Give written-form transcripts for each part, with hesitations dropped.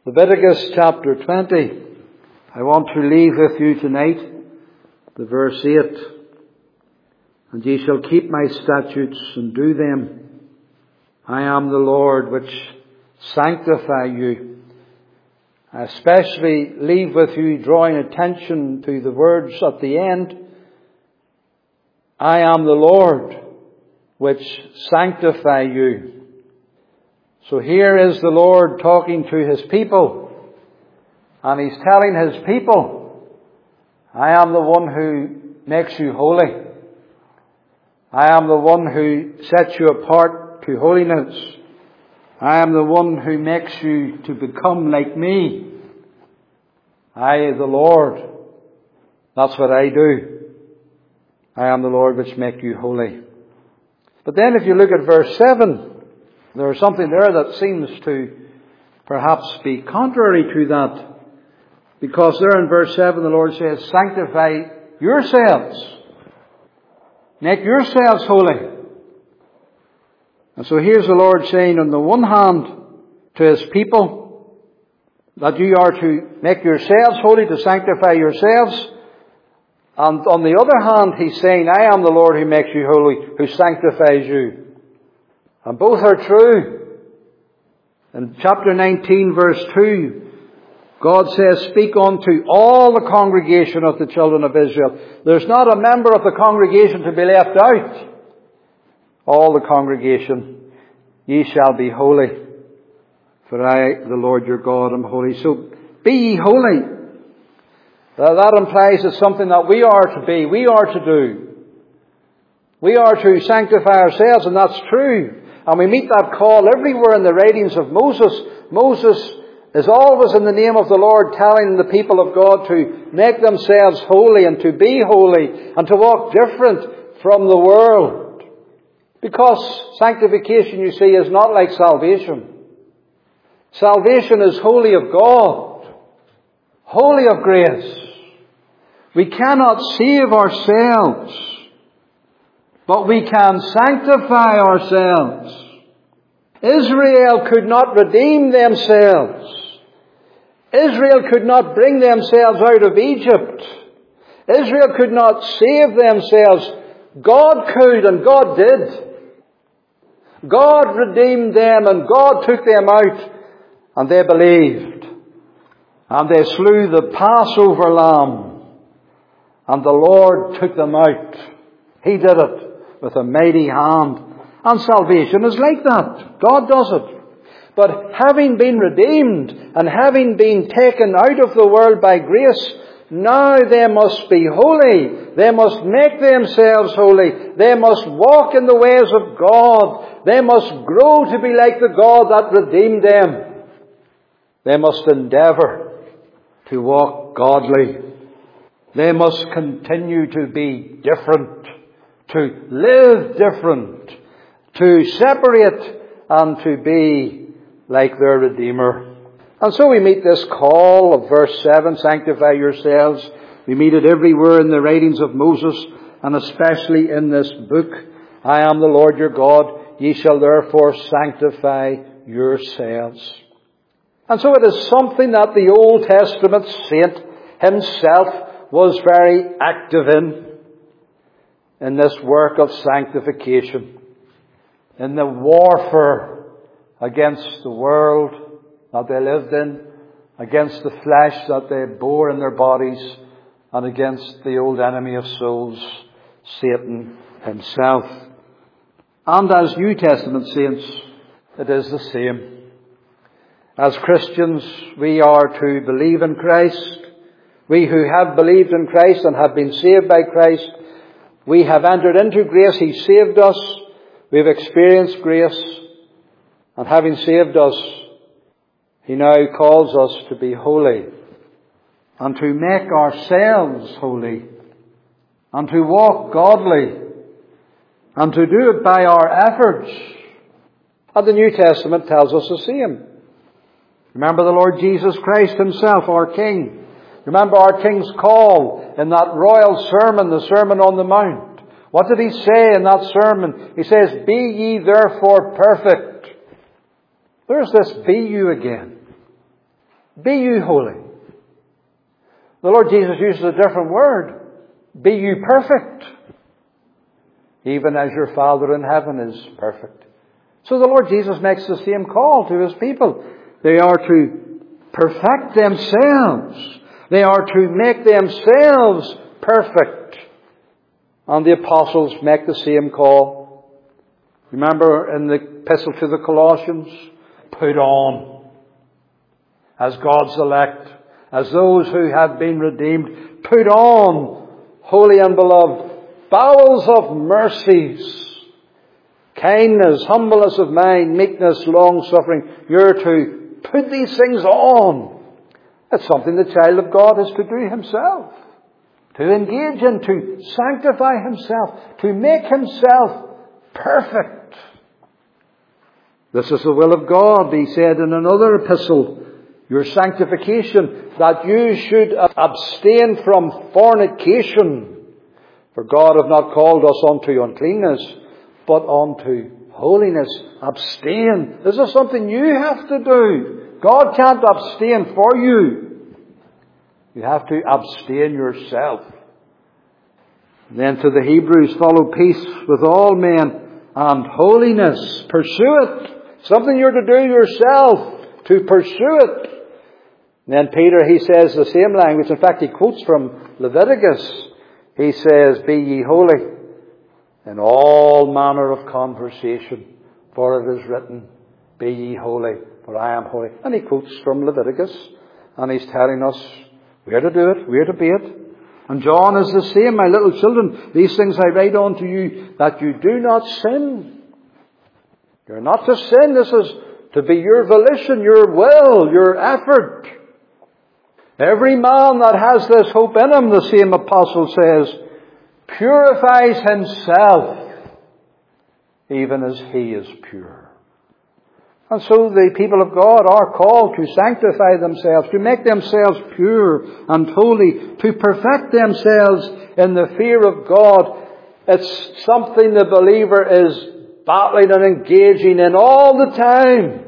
Leviticus chapter 20. I want to leave with you tonight the verse 8. And ye shall keep my statutes and do them. I am the Lord which sanctify you. I especially leave with you drawing attention to the words at the end. I am the Lord which sanctify you. So here is the Lord talking to His people. And He's telling His people, I am the one who makes you holy. I am the one who sets you apart to holiness. I am the one who makes you to become like me. I, the Lord, that's what I do. I am the Lord which make you holy. But then if you look at verse 7, there is something there that seems to perhaps be contrary to that. Because there in verse 7 the Lord says, sanctify yourselves. Make yourselves holy. And so here's the Lord saying on the one hand to His people that you are to make yourselves holy, to sanctify yourselves. And on the other hand He's saying, I am the Lord who makes you holy, who sanctifies you. And both are true. In chapter 19 verse 2, God says, speak unto all the congregation of the children of Israel. There's not a member of the congregation to be left out. All the congregation, ye shall be holy. For I, the Lord your God, am holy. So be ye holy. That implies it's something that we are to be, we are to do. We are to sanctify ourselves, and that's true. And we meet that call everywhere in the writings of Moses. Moses is always in the name of the Lord telling the people of God to make themselves holy and to be holy and to walk different from the world. Because sanctification, you see, is not like salvation. Salvation is wholly of God, wholly of grace. We cannot save ourselves, but we can sanctify ourselves. Israel could not redeem themselves. Israel could not bring themselves out of Egypt. Israel could not save themselves. God could, and God did. God redeemed them, and God took them out, and they believed. And they slew the Passover lamb, and the Lord took them out. He did it with a mighty hand. And salvation is like that. God does it. But having been redeemed and having been taken out of the world by grace, now they must be holy. They must make themselves holy. They must walk in the ways of God. They must grow to be like the God that redeemed them. They must endeavour to walk godly. They must continue to be different, to live different, to separate and to be like their Redeemer. And so we meet this call of verse 7, sanctify yourselves. We meet it everywhere in the writings of Moses and especially in this book. I am the Lord your God. Ye shall therefore sanctify yourselves. And so it is something that the Old Testament saint himself was very active in this work of sanctification, in the warfare against the world that they lived in, against the flesh that they bore in their bodies, and against the old enemy of souls, Satan himself. And as New Testament saints, it is the same. As Christians, we are to believe in Christ. We who have believed in Christ and have been saved by Christ, we have entered into grace. He saved us. We've experienced grace. And having saved us, He now calls us to be holy and to make ourselves holy and to walk godly and to do it by our efforts. And the New Testament tells us the same. Remember the Lord Jesus Christ Himself, our King. Remember our King's call in that royal sermon, the Sermon on the Mount. What did He say in that sermon? He says, be ye therefore perfect. There's this be you again. Be you holy. The Lord Jesus uses a different word. Be you perfect, even as your Father in heaven is perfect. So the Lord Jesus makes the same call to His people. They are to perfect themselves. They are to make themselves perfect. And the apostles make the same call. Remember in the epistle to the Colossians, put on, as God's elect, as those who have been redeemed, put on, holy and beloved, bowels of mercies, kindness, humbleness of mind, meekness, long-suffering. You're to put these things on. It's something the child of God is to do himself. To engage in, to sanctify himself, to make himself perfect. This is the will of God, he said in another epistle. Your sanctification, that you should abstain from fornication. For God hath not called us unto uncleanness, but unto holiness. Abstain. This is something you have to do. God can't abstain for you. You have to abstain yourself. And then to the Hebrews, follow peace with all men and holiness. Pursue it. Something you're to do yourself, to pursue it. And then Peter, he says the same language. In fact, he quotes from Leviticus. He says, be ye holy in all manner of conversation, for it is written, be ye holy, for I am holy. And he quotes from Leviticus, and he's telling us where to do it, where to be it. And John is the same. My little children, these things I write unto you, that you do not sin. You're not to sin. This is to be your volition, your will, your effort. Every man that has this hope in him, the same apostle says, purifies himself, even as he is pure. And so the people of God are called to sanctify themselves, to make themselves pure and holy, to perfect themselves in the fear of God. It's something the believer is battling and engaging in all the time.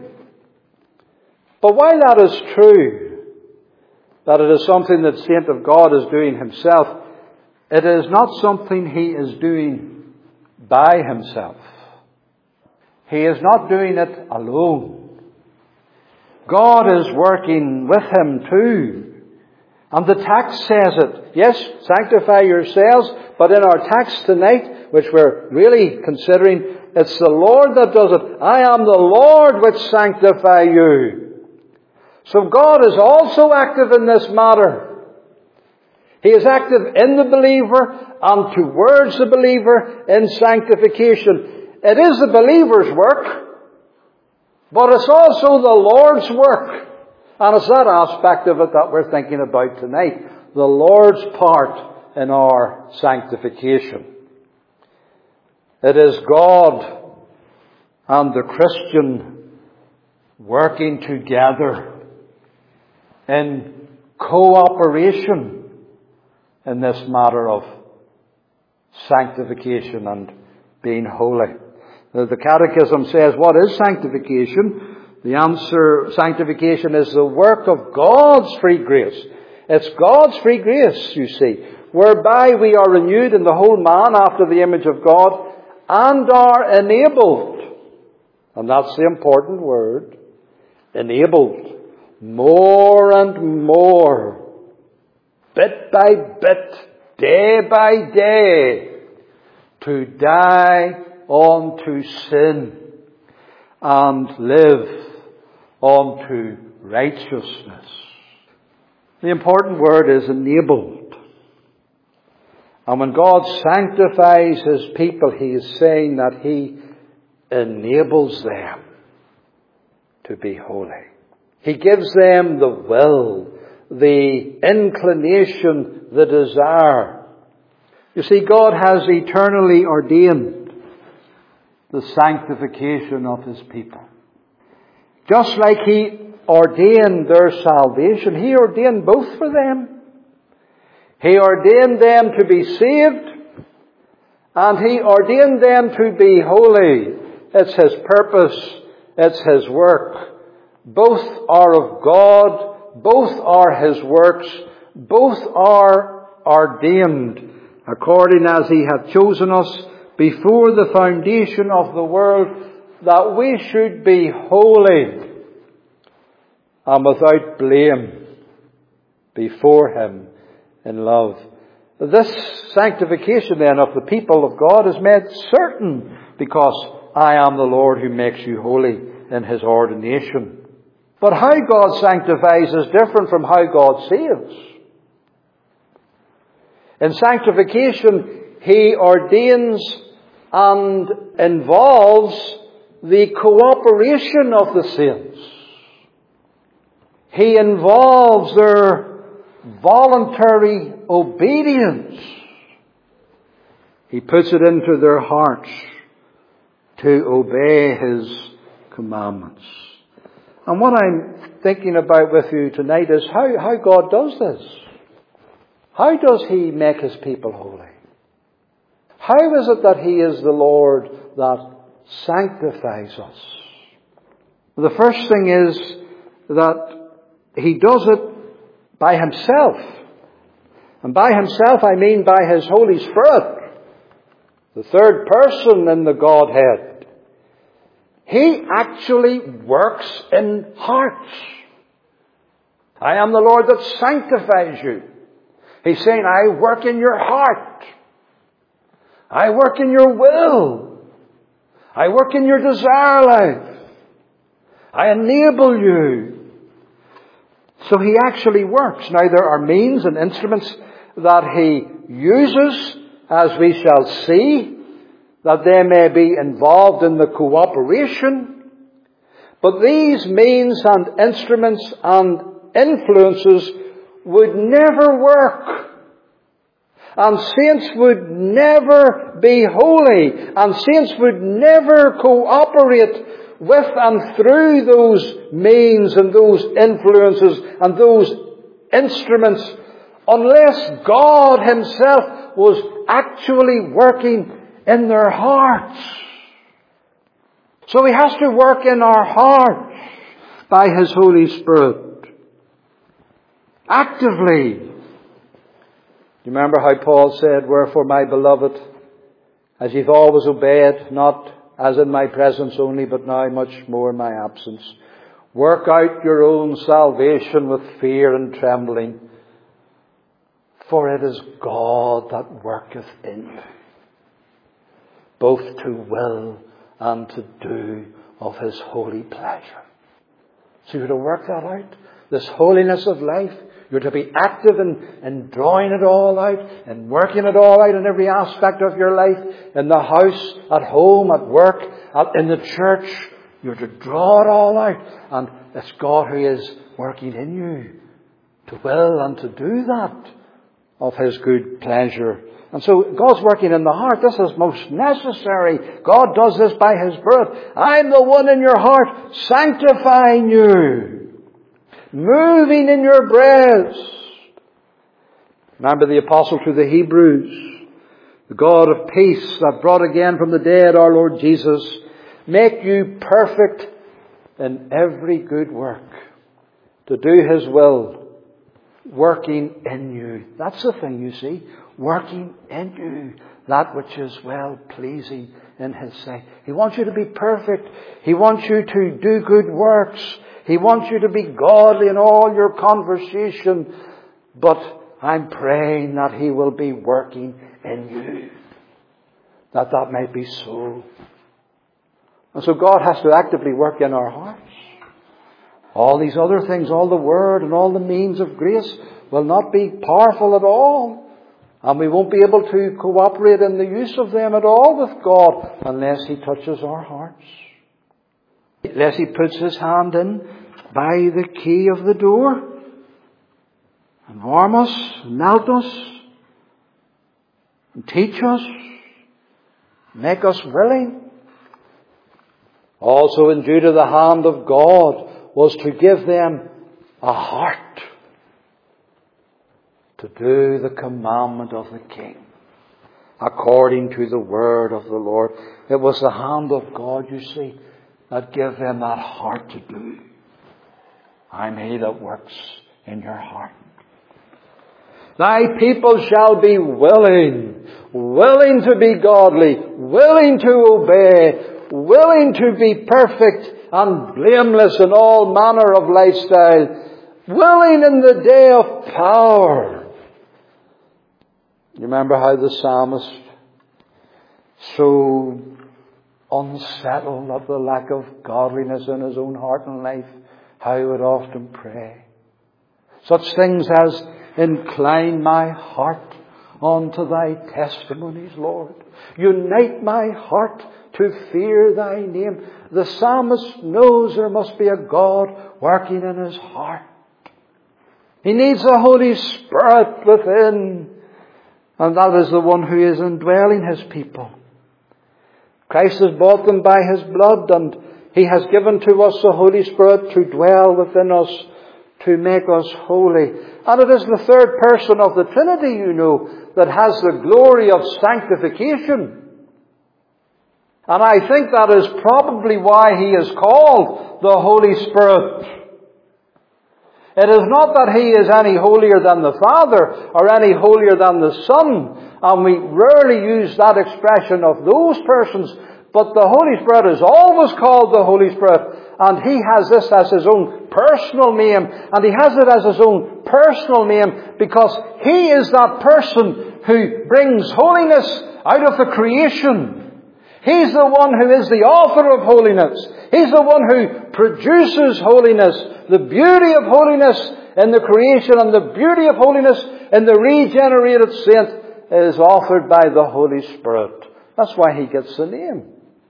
But while that is true, that it is something that the saint of God is doing himself, it is not something he is doing by himself. He is not doing it alone. God is working with him too. And the text says it. Yes, sanctify yourselves, but in our text tonight, which we're really considering, it's the Lord that does it. I am the Lord which sanctify you. So God is also active in this matter. He is active in the believer and towards the believer in sanctification. It is the believer's work, but it's also the Lord's work. And it's that aspect of it that we're thinking about tonight. The Lord's part in our sanctification. It is God and the Christian working together in cooperation in this matter of sanctification and being holy. The Catechism says, what is sanctification? The answer, sanctification is the work of God's free grace. It's God's free grace, you see, whereby we are renewed in the whole man after the image of God and are enabled, and that's the important word, enabled, more and more, bit by bit, day by day, to die unto sin and live unto righteousness. The important word is enabled. And when God sanctifies His people, He is saying that He enables them to be holy. He gives them the will, the inclination, the desire. You see, God has eternally ordained the sanctification of His people. Just like He ordained their salvation, He ordained both for them. He ordained them to be saved, and He ordained them to be holy. It's His purpose, it's His work. Both are of God, both are His works, both are ordained, according as He hath chosen us before the foundation of the world, that we should be holy and without blame before Him in love. This sanctification then of the people of God is made certain because I am the Lord who makes you holy in His ordination. But how God sanctifies is different from how God saves. In sanctification, He ordains and involves the cooperation of the saints. He involves their voluntary obedience. He puts it into their hearts to obey His commandments. And what I'm thinking about with you tonight is how God does this. How does He make His people holy? How is it that He is the Lord that sanctifies us? The first thing is that He does it by Himself. And by Himself I mean by His Holy Spirit, the third person in the Godhead. He actually works in hearts. I am the Lord that sanctifies you. He's saying, I work in your heart. I work in your will. I work in your desire life. I enable you. So He actually works. Now there are means and instruments that He uses, as we shall see, that they may be involved in the cooperation. But these means and instruments and influences would never work. And saints would never be holy. And saints would never cooperate with and through those means and those influences and those instruments unless God Himself was actually working in their hearts. So He has to work in our hearts by His Holy Spirit. Actively. You remember how Paul said, wherefore, my beloved, as you've always obeyed, not as in my presence only, but now much more in my absence, work out your own salvation with fear and trembling, for it is God that worketh in you, both to will and to do of His holy pleasure. So you're to work that out. This holiness of life. You're to be active in drawing it all out and working it all out in every aspect of your life. In the house, at home, at work, in the church. You're to draw it all out. And it's God who is working in you to will and to do that of His good pleasure. And so God's working in the heart. This is most necessary. God does this by His Spirit. I'm the one in your heart sanctifying you. Moving in your breast. Remember the apostle to the Hebrews. The God of peace that brought again from the dead our Lord Jesus, make you perfect in every good work, to do His will, working in you. That's the thing, you see. Working in you. That which is well pleasing in His sight. He wants you to be perfect. He wants you to do good works. He wants you to be godly in all your conversation. But I'm praying that He will be working in you, that might be so. And so God has to actively work in our hearts. All these other things, all the Word and all the means of grace will not be powerful at all. And we won't be able to cooperate in the use of them at all with God unless He touches our hearts. Unless He puts His hand in by the key of the door and warm us, and melt us, and teach us, make us willing. Also in Judah the hand of God was to give them a heart to do the commandment of the King according to the word of the Lord. It was the hand of God, you see, that gave them that heart to do. I'm He that works in your heart. Thy people shall be willing to be godly, willing to obey, willing to be perfect and blameless in all manner of lifestyle, willing in the day of power. You remember how the psalmist, so unsettled of the lack of godliness in his own heart and life, how he would often pray. Such things as, incline my heart unto thy testimonies, Lord. Unite my heart to fear thy name. The psalmist knows there must be a God working in his heart. He needs the Holy Spirit within. And that is the one who is indwelling his people. Christ has bought them by his blood, and he has given to us the Holy Spirit to dwell within us, to make us holy. And it is the third person of the Trinity, you know, that has the glory of sanctification. And I think that is probably why he is called the Holy Spirit. It is not that he is any holier than the Father or any holier than the Son. And we rarely use that expression of those persons. But the Holy Spirit is always called the Holy Spirit. And he has this as his own personal name. And he has it as his own personal name because he is that person who brings holiness out of the creation. He's the one who is the author of holiness. He's the one who produces holiness. The beauty of holiness in the creation and the beauty of holiness in the regenerated saint is offered by the Holy Spirit. That's why he gets the name.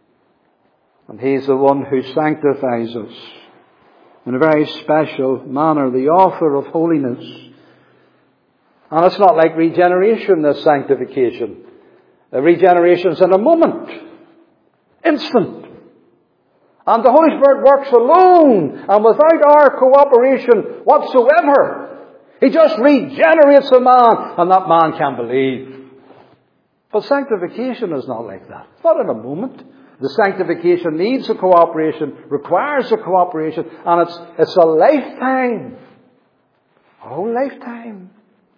And he's the one who sanctifies us in a very special manner, the author of holiness. And it's not like regeneration, this sanctification. The regeneration is in a moment. Instant. And the Holy Spirit works alone and without our cooperation whatsoever. He just regenerates a man and that man can believe. But sanctification is not like that. It's not in a moment. The sanctification needs a cooperation, requires a cooperation, and it's a lifetime. A whole lifetime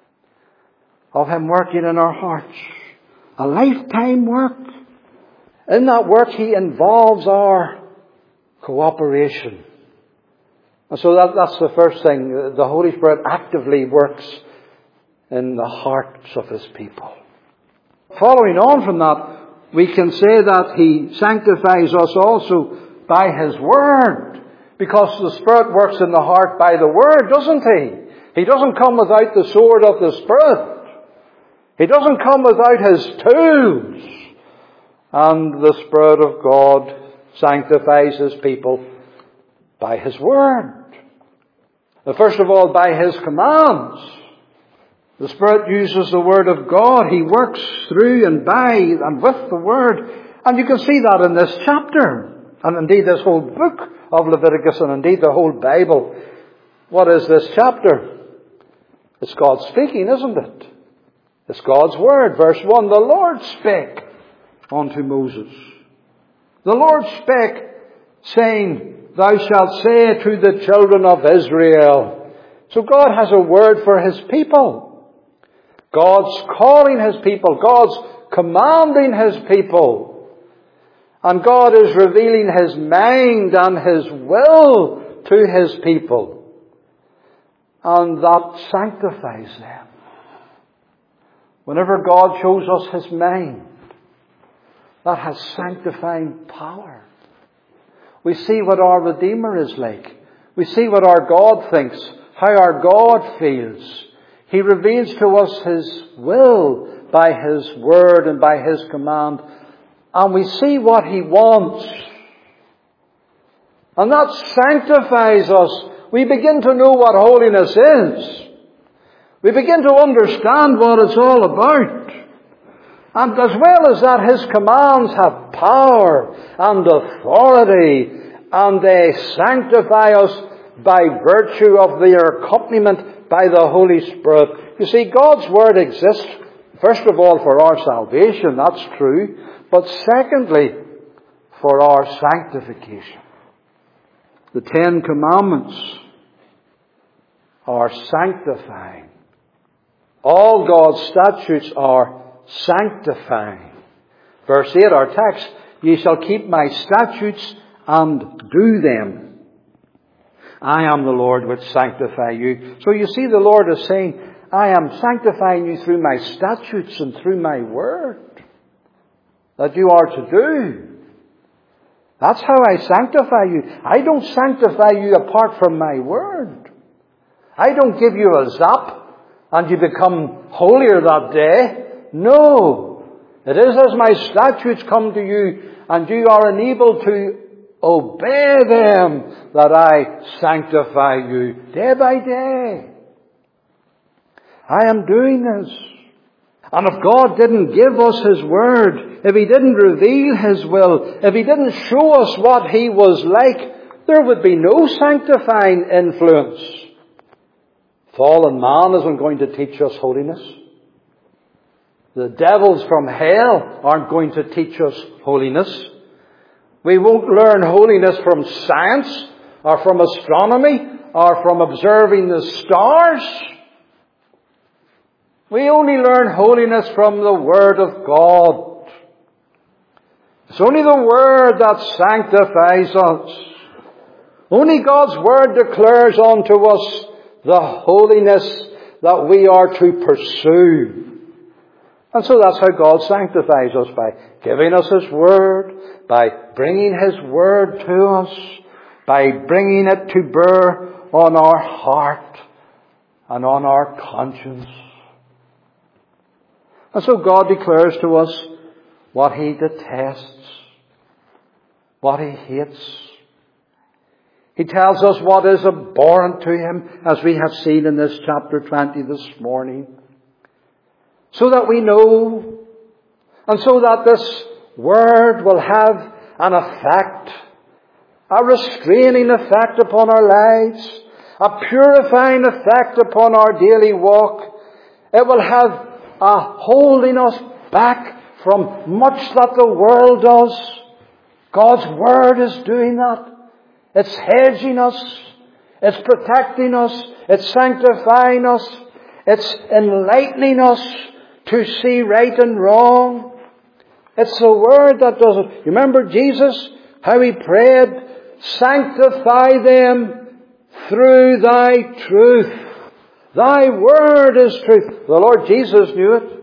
of him working in our hearts. A lifetime work. In that work, he involves our cooperation. And so that's the first thing. The Holy Spirit actively works in the hearts of his people. Following on from that, we can say that he sanctifies us also by his word. Because the Spirit works in the heart by the word, doesn't he? He doesn't come without the sword of the Spirit. He doesn't come without his tools. And the Spirit of God sanctifies his people by his word. First of all, by his commands. The Spirit uses the word of God. He works through and by and with the word. And you can see that in this chapter. And indeed this whole book of Leviticus and indeed the whole Bible. What is this chapter? It's God speaking, isn't it? It's God's word. Verse 1, the Lord spake unto Moses. The Lord spake, saying, thou shalt say to the children of Israel. So God has a word for his people. God's calling his people. God's commanding his people. And God is revealing his mind and his will to his people. And that sanctifies them. Whenever God shows us his mind, that has sanctifying power. We see what our Redeemer is like. We see what our God thinks, how our God feels. He reveals to us his will by his word and by his command. And we see what he wants. And that sanctifies us. We begin to know what holiness is. We begin to understand what it's all about. And as well as that, his commands have power and authority, and they sanctify us by virtue of their accompaniment by the Holy Spirit. You see, God's word exists, first of all, for our salvation, that's true, but secondly, for our sanctification. The 10 Commandments are sanctifying. All God's statutes are sanctifying. Verse 8, our text, ye shall keep my statutes and do them. I am the Lord which sanctify you. So you see, the Lord is saying, I am sanctifying you through my statutes and through my word that you are to do. That's how I sanctify you. I don't sanctify you apart from my word. I don't give you a zap and you become holier that day. No. It is as my statutes come to you and you are unable to obey them that I sanctify you day by day. I am doing this. And if God didn't give us His Word, if He didn't reveal His will, if He didn't show us what He was like, there would be no sanctifying influence. Fallen man isn't going to teach us holiness. The devils from hell aren't going to teach us holiness. We won't learn holiness from science, or from astronomy, or from observing the stars. We only learn holiness from the Word of God. It's only the Word that sanctifies us. Only God's Word declares unto us the holiness that we are to pursue. And so that's how God sanctifies us, by giving us His Word, by bringing His Word to us, by bringing it to bear on our heart and on our conscience. And so God declares to us what He detests, what He hates. He tells us what is abhorrent to Him, as we have seen in this chapter 20 this morning. So that we know, and so that this Word will have an effect, a restraining effect upon our lives, a purifying effect upon our daily walk. It will have a holding us back from much that the world does. God's Word is doing that. It's hedging us. It's protecting us. It's sanctifying us. It's enlightening us to see right and wrong. It's the Word that does it. You remember Jesus, how He prayed, sanctify them through Thy truth. Thy Word is truth. The Lord Jesus knew it,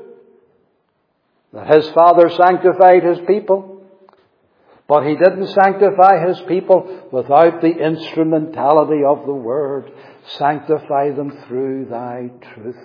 that His Father sanctified His people. But He didn't sanctify His people without the instrumentality of the Word. Sanctify them through Thy truth.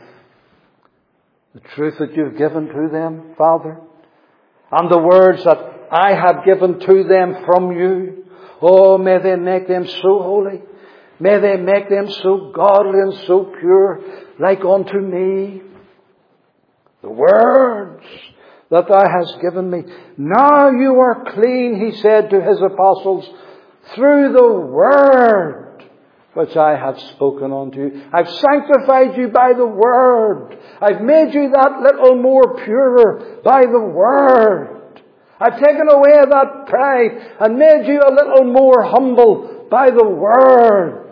The truth that You've given to them, Father. And the words that I have given to them from You. Oh, may they make them so holy. May they make them so godly and so pure, like unto me. The words that Thou hast given me. Now you are clean, He said to His apostles, through the Word which I have spoken unto you. I've sanctified you by the Word. I've made you that little more purer by the Word. I've taken away that pride and made you a little more humble by the Word.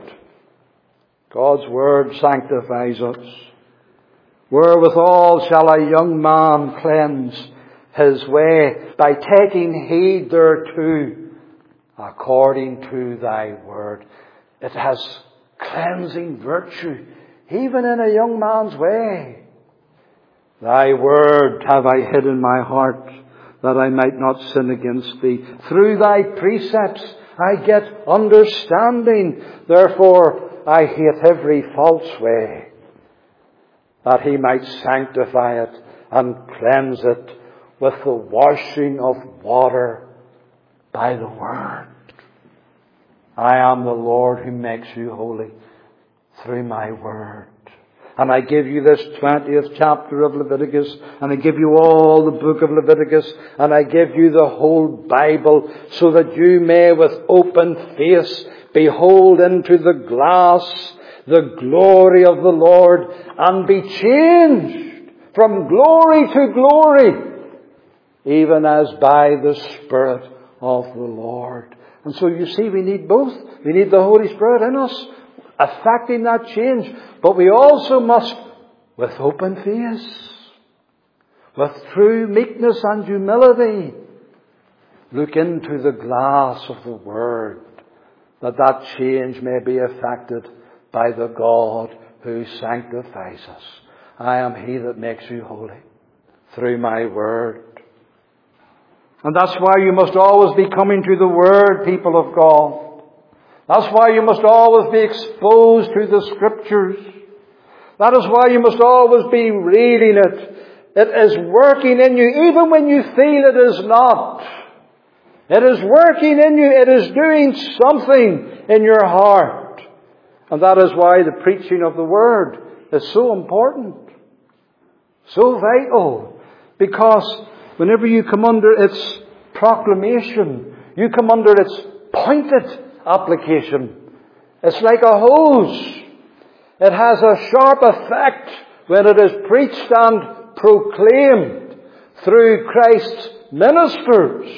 God's Word sanctifies us. Wherewithal shall a young man cleanse his way? By taking heed thereto, according to Thy Word. It has cleansing virtue, even in a young man's way. Thy Word have I hid in my heart, that I might not sin against Thee. Through Thy precepts I get understanding. Therefore I hate every false way, that He might sanctify it and cleanse it with the washing of water by the Word. I am the Lord who makes you holy through my Word. And I give you this 20th chapter of Leviticus, and I give you all the book of Leviticus, and I give you the whole Bible, so that you may with open face behold into the glass the glory of the Lord, and be changed from glory to glory, even as by the Spirit of the Lord. And so you see, we need both. We need the Holy Spirit in us, affecting that change. But we also must, with open face, with true meekness and humility, look into the glass of the Word, that change may be effected by the God who sanctifies us. I am He that makes you holy through my Word. And that's why you must always be coming to the Word, people of God. That's why you must always be exposed to the Scriptures. That is why you must always be reading it. It is working in you, even when you feel it is not. It is working in you. It is doing something in your heart. And that is why the preaching of the Word is so important. So vital. Because whenever you come under its proclamation, you come under its pointed application. It's like a hose. It has a sharp effect when it is preached and proclaimed through Christ's ministers.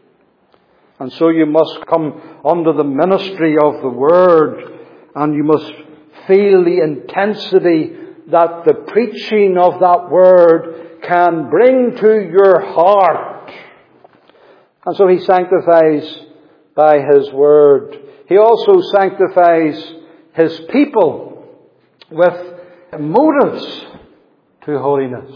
And so you must come under the ministry of the Word, and you must feel the intensity that the preaching of that Word can bring to your heart. And so He sanctifies by His Word. He also sanctifies His people with motives to holiness.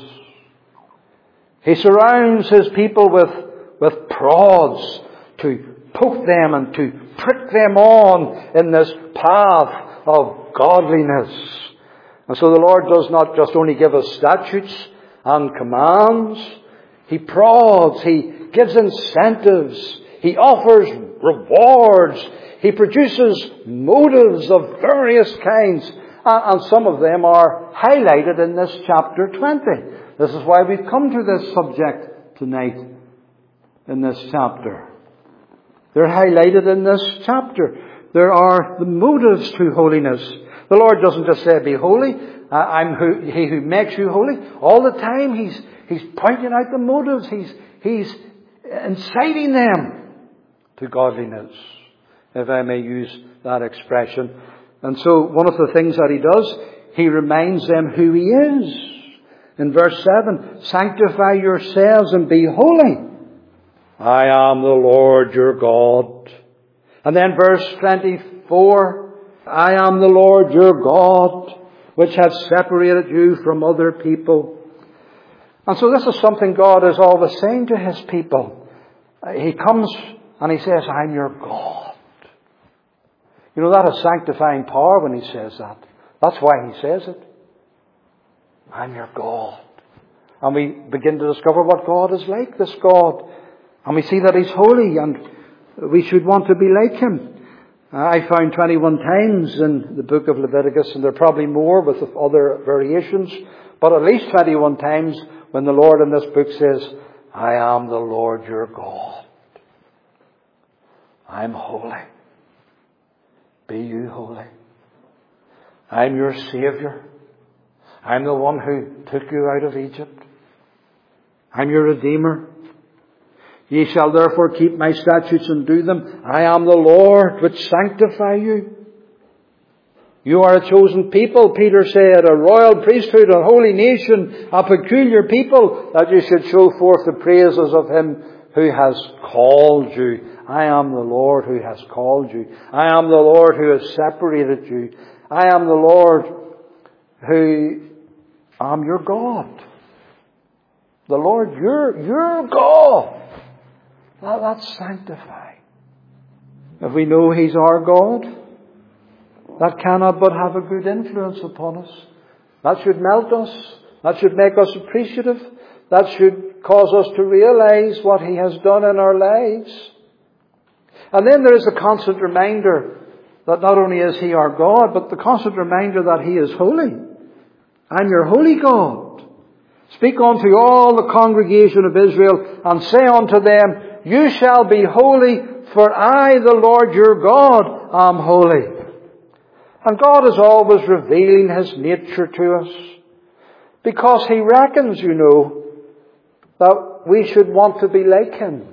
He surrounds His people with prods to poke them and to prick them on in this path of godliness. And so the Lord does not just only give us statutes and commands. He prods. He gives incentives. He offers rewards. He produces motives of various kinds. And some of them are highlighted in this chapter 20. This is why we've come to this subject tonight in this chapter. They're highlighted in this chapter. There are the motives to holiness. The Lord doesn't just say, be holy. He who makes you holy. All the time He's pointing out the motives. He's inciting them to godliness, if I may use that expression. And so one of the things that He does, He reminds them who He is. In verse 7, sanctify yourselves and be holy. I am the Lord your God. And then verse 24, I am the Lord your God, which have separated you from other people. And so this is something God is always saying to His people. He comes and He says, I'm your God. You know, that is sanctifying power when He says that. That's why He says it. I'm your God. And we begin to discover what God is like, this God. And we see that He's holy and we should want to be like Him. I found 21 times in the book of Leviticus, and there are probably more with other variations, but at least 21 times when the Lord in this book says, I am the Lord your God. I'm holy. Be you holy. I'm your Saviour. I'm the one who took you out of Egypt. I'm your Redeemer. Ye shall therefore keep my statutes and do them. I am the Lord which sanctify you. You are a chosen people, Peter said, a royal priesthood, a holy nation, a peculiar people, that you should show forth the praises of Him who has called you. I am the Lord who has called you. I am the Lord who has separated you. I am the Lord who am your God. The Lord, your God. That's sanctifying. If we know He's our God, that cannot but have a good influence upon us. That should melt us. That should make us appreciative. That should cause us to realize what He has done in our lives. And then there is a constant reminder that not only is He our God, but the constant reminder that He is holy. I'm your holy God. Speak unto all the congregation of Israel and say unto them, you shall be holy, for I, the Lord your God, am holy. And God is always revealing His nature to us, because He reckons, you know, that we should want to be like Him.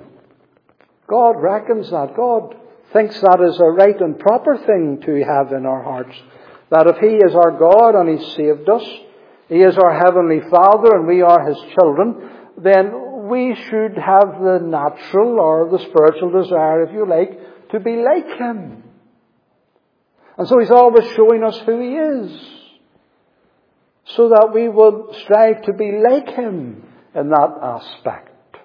God reckons that. God thinks that is a right and proper thing to have in our hearts. that if He is our God and He's saved us, He is our Heavenly Father and we are His children, then we should have the natural or the spiritual desire, if you like, to be like Him. And so He's always showing us who He is, so that we will strive to be like Him in that aspect.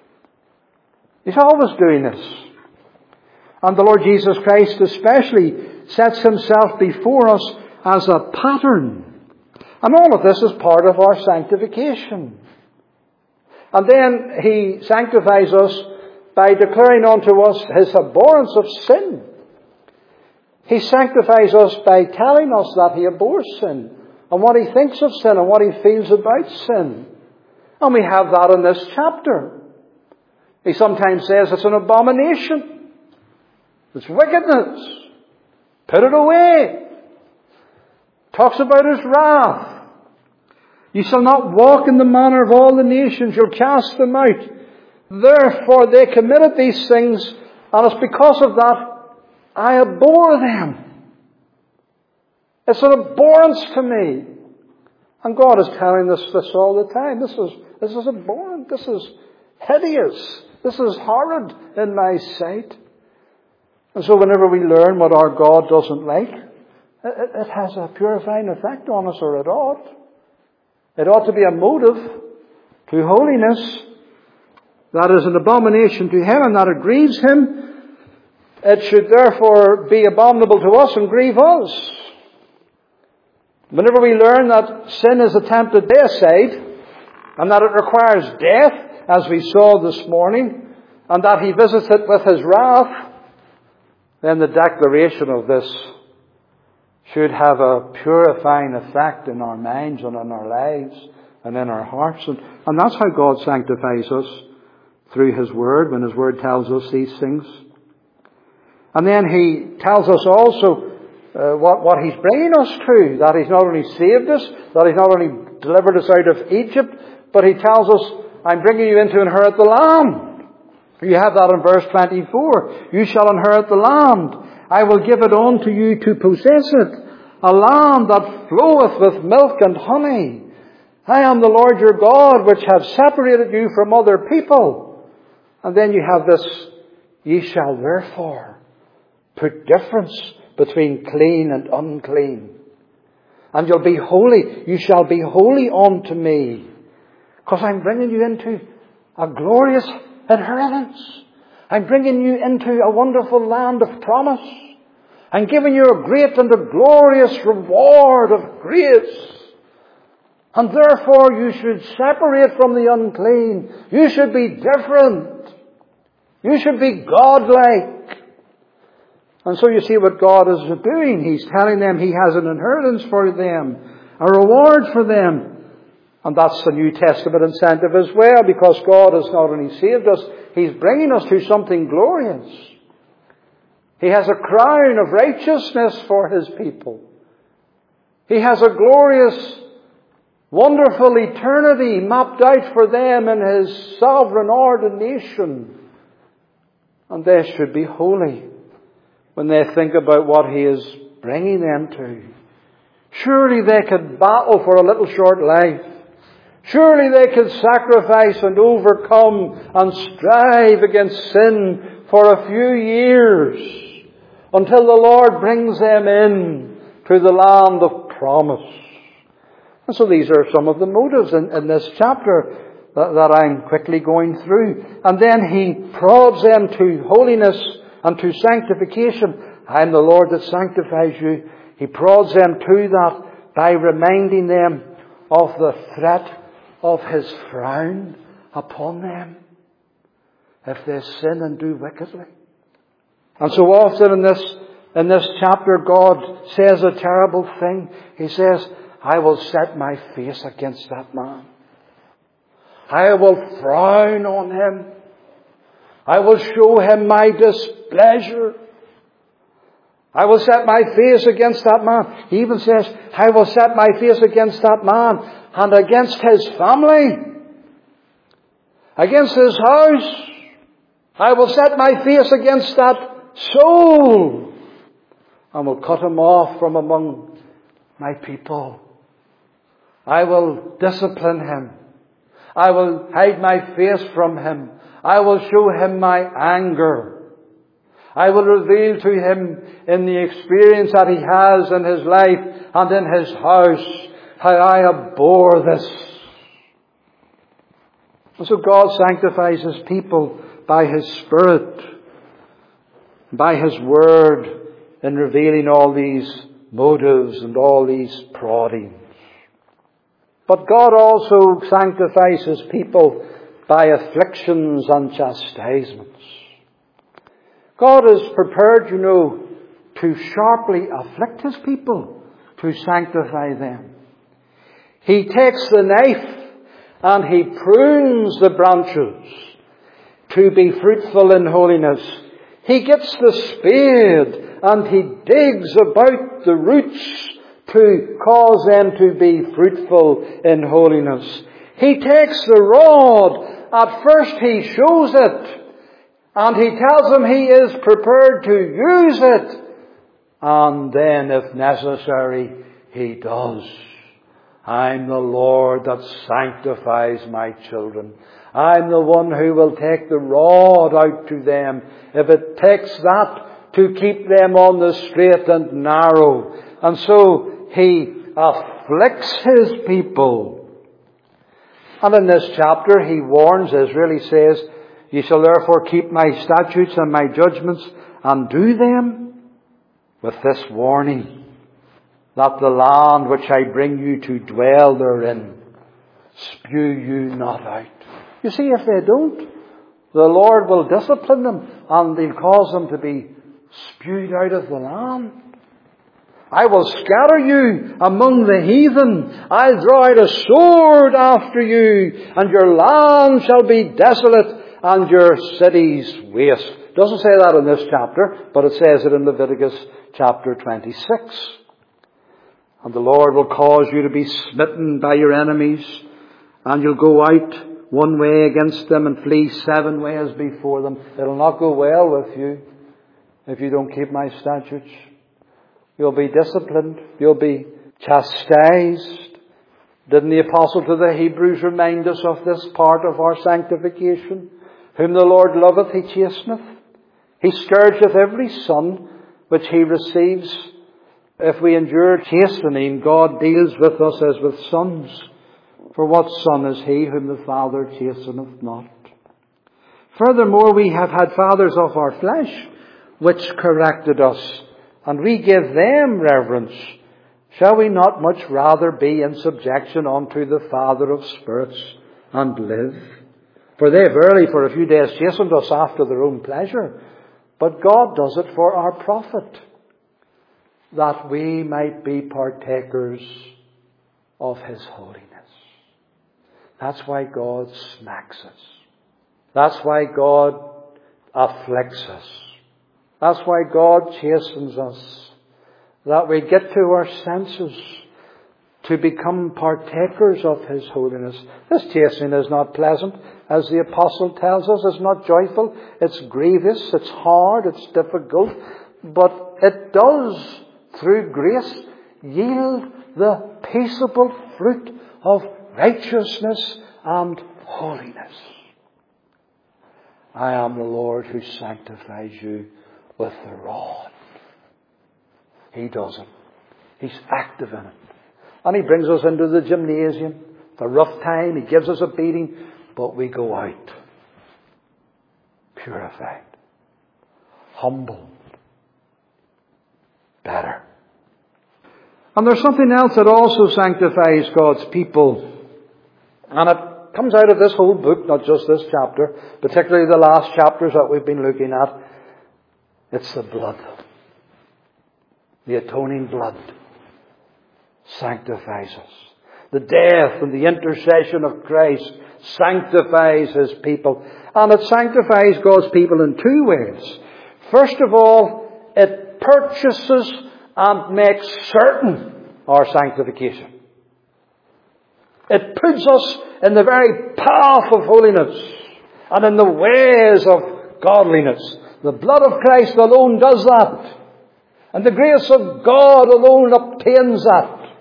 He's always doing this. And the Lord Jesus Christ especially sets Himself before us as a pattern. And all of this is part of our sanctification. And then He sanctifies us by declaring unto us His abhorrence of sin. He sanctifies us by telling us that He abhors sin, and what He thinks of sin, and what He feels about sin. And we have that in this chapter. He sometimes says it's an abomination. It's wickedness. Put it away. Talks about His wrath. You shall not walk in the manner of all the nations. You'll cast them out. Therefore they committed these things, and it's because of that I abhor them. It's an abhorrence to me. And God is telling us this all the time. This is abhorrent. This is hideous. This is horrid in my sight. And so whenever we learn what our God doesn't like, it has a purifying effect on us, or it ought. It ought to be a motive to holiness. That is an abomination to Him, and that it grieves Him. It should therefore be abominable to us and grieve us. Whenever we learn that sin is attempted deicide, and that it requires death, as we saw this morning, and that He visits it with His wrath, then the declaration of this should have a purifying effect in our minds and in our lives and in our hearts. And that's how God sanctifies us, through His Word, when His Word tells us these things. And then He tells us also what He's bringing us to, that He's not only saved us, that He's not only delivered us out of Egypt, but He tells us, I'm bringing you in to inherit the land. You have that in verse 24. You shall inherit the land. I will give it unto you to possess it. A land that floweth with milk and honey. I am the Lord your God, which have separated you from other people. And then you have this, ye shall therefore put difference between clean and unclean. And you'll be holy. You shall be holy unto me. Because I'm bringing you into a glorious inheritance. I'm bringing you into a wonderful land of promise. I'm giving you a great and a glorious reward of grace. And therefore you should separate from the unclean. You should be different. You should be godlike. And so you see what God is doing. He's telling them He has an inheritance for them, a reward for them. And that's the New Testament incentive as well, because God has not only saved us, He's bringing us to something glorious. He has a crown of righteousness for His people. He has a glorious, wonderful eternity mapped out for them in His sovereign ordination. And they should be holy when they think about what He is bringing them to. Surely they could battle for a little short life. Surely they could sacrifice and overcome and strive against sin for a few years until the Lord brings them in to the land of promise. And so these are some of the motives in this chapter that I'm quickly going through. And then He prods them to holiness and to sanctification. I am the Lord that sanctifies you. He prods them to that by reminding them of the threat of His frown upon them if they sin and do wickedly. And so often in this chapter, God says a terrible thing. He says, I will set my face against that man. I will frown on him. I will show him my displeasure. I will set my face against that man. He even says, I will set my face against that man and against his family, against his house. I will set my face against that soul and will cut him off from among my people. I will discipline him. I will hide my face from him. I will show him my anger. I will reveal to him in the experience that he has in his life and in his house how I abhor this. And so God sanctifies his people by his Spirit, by his Word, in revealing all these motives and all these proddings. But God also sanctifies his people by afflictions and chastisements. God is prepared, to sharply afflict his people, to sanctify them. He takes the knife and he prunes the branches to be fruitful in holiness. He gets the spade and he digs about the roots to cause them to be fruitful in holiness. He takes the rod. At first he shows it. And he tells them he is prepared to use it. And then, if necessary, he does. I'm the Lord that sanctifies my children. I'm the one who will take the rod out to them, if it takes that to keep them on the straight and narrow. And so he afflicts his people. And in this chapter he warns Israel. He says, "Ye shall therefore keep my statutes and my judgments and do them," with this warning, "that the land which I bring you to dwell therein, spew you not out." You see, if they don't, the Lord will discipline them and he'll cause them to be spewed out of the land. "I will scatter you among the heathen. I'll draw out a sword after you, and your land shall be desolate, and your cities waste." It doesn't say that in this chapter, but it says it in Leviticus chapter 26. "And the Lord will cause you to be smitten by your enemies, and you'll go out one way against them and flee 7 ways before them." It'll not go well with you if you don't keep my statutes. You'll be disciplined. You'll be chastised. Didn't the apostle to the Hebrews remind us of this part of our sanctification? "Whom the Lord loveth, he chasteneth. He scourgeth every son which he receives." If we endure chastening, God deals with us as with sons. "For what son is he whom the Father chasteneth not?" Furthermore, we have had fathers of our flesh which corrected us, and we give them reverence. Shall we not much rather be in subjection unto the Father of spirits and live? For they verily for a few days chastened us after their own pleasure, but God does it for our profit, that we might be partakers of his holiness. That's why God smacks us. That's why God afflicts us. That's why God chastens us, that we get to our senses to become partakers of his holiness. This chastening is not pleasant, as the apostle tells us. It's not joyful. It's grievous. It's hard. It's difficult. But it does, through grace, yield the peaceable fruit of righteousness and holiness. "I am the Lord who sanctifies you with the rod." He does it. He's active in it. And he brings us into the gymnasium. It's a rough time. He gives us a beating. But we go out purified, humbled, better. And there's something else that also sanctifies God's people. And it comes out of this whole book, not just this chapter, particularly the last chapters that we've been looking at. It's the blood. The atoning blood sanctifies us. The death and the intercession of Christ sanctifies his people. And it sanctifies God's people in 2 ways. First of all, it purchases and makes certain our sanctification. It puts us in the very path of holiness and in the ways of godliness. The blood of Christ alone does that. And the grace of God alone obtains that.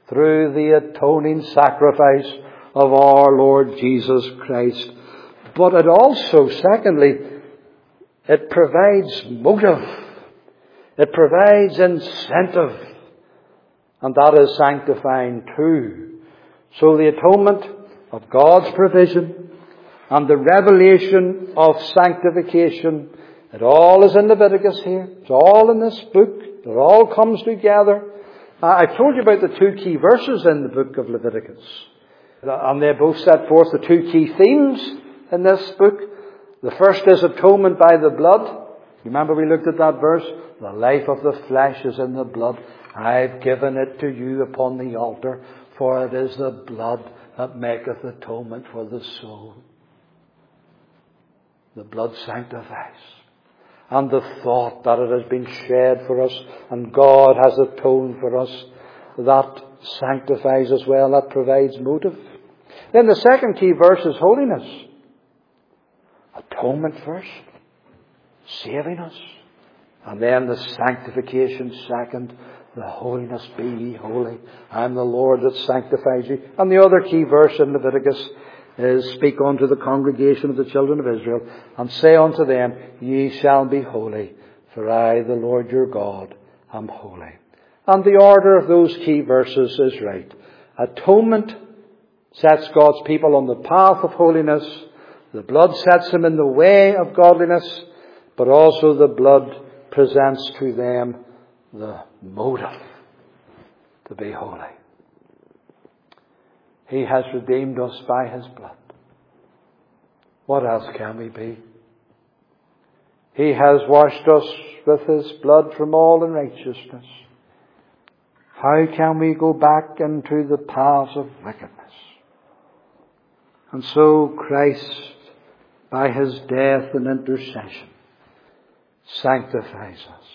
through the atoning sacrifice of our Lord Jesus Christ. But it also, secondly, it provides motive. It provides incentive. And that is sanctifying too. So the atonement of God's provision and the revelation of sanctification, it all is in Leviticus here. It's all in this book. It all comes together. I told you about the two key verses in the book of Leviticus. And they both set forth the two key themes in this book. The first is atonement by the blood. Remember we looked at that verse? The life of the flesh is in the blood. I've given it to you upon the altar, for it is the blood that maketh atonement for the soul. The blood sanctifies. And the thought that it has been shed for us and God has atoned for us, that sanctifies as well, that provides motive. Then the second key verse is holiness. Atonement first, saving us. And then the sanctification second, the holiness, be ye holy. I am the Lord that sanctifies you. And the other key verse in Leviticus is, speak unto the congregation of the children of Israel, and say unto them, ye shall be holy, for I, the Lord your God, am holy. And the order of those key verses is right. Atonement sets God's people on the path of holiness. The blood sets them in the way of godliness, but also the blood presents to them the motive to be holy. He has redeemed us by His blood. What else can we be? He has washed us with His blood from all unrighteousness. How can we go back into the paths of wickedness? And so Christ, by His death and intercession, sanctifies us.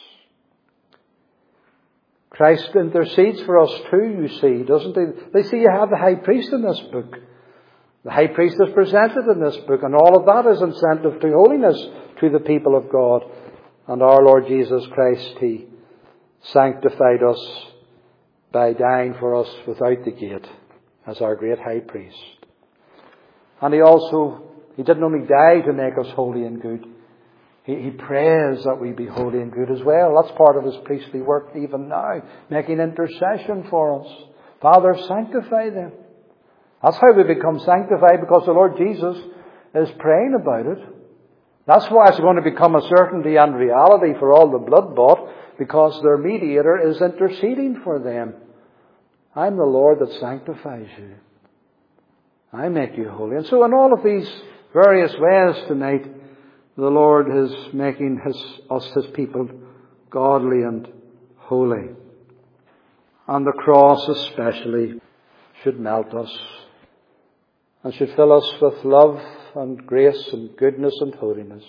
Christ intercedes for us too, you see, doesn't He? They see you have the high priest in this book. The high priest is presented in this book, and all of that is incentive to holiness to the people of God. And our Lord Jesus Christ, He sanctified us by dying for us without the gate as our great high priest. And He didn't only die to make us holy and good. He prays that we be holy and good as well. That's part of His priestly work even now, making intercession for us. Father, sanctify them. That's how we become sanctified, because the Lord Jesus is praying about it. That's why it's going to become a certainty and reality for all the blood-bought, because their mediator is interceding for them. I'm the Lord that sanctifies you. I make you holy. And so in all of these various ways tonight, the Lord is making us, His people, godly and holy. And the cross especially should melt us and should fill us with love and grace and goodness and holiness.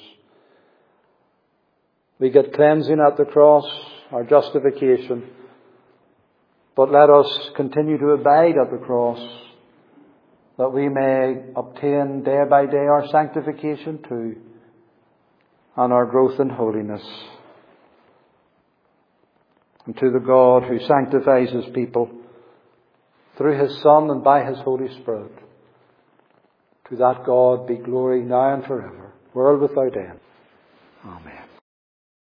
We get cleansing at the cross, our justification, but let us continue to abide at the cross, that we may obtain day by day our sanctification too, and our growth in holiness. And to the God who sanctifies His people through His Son and by His Holy Spirit, to that God be glory now and forever, world without end. Amen.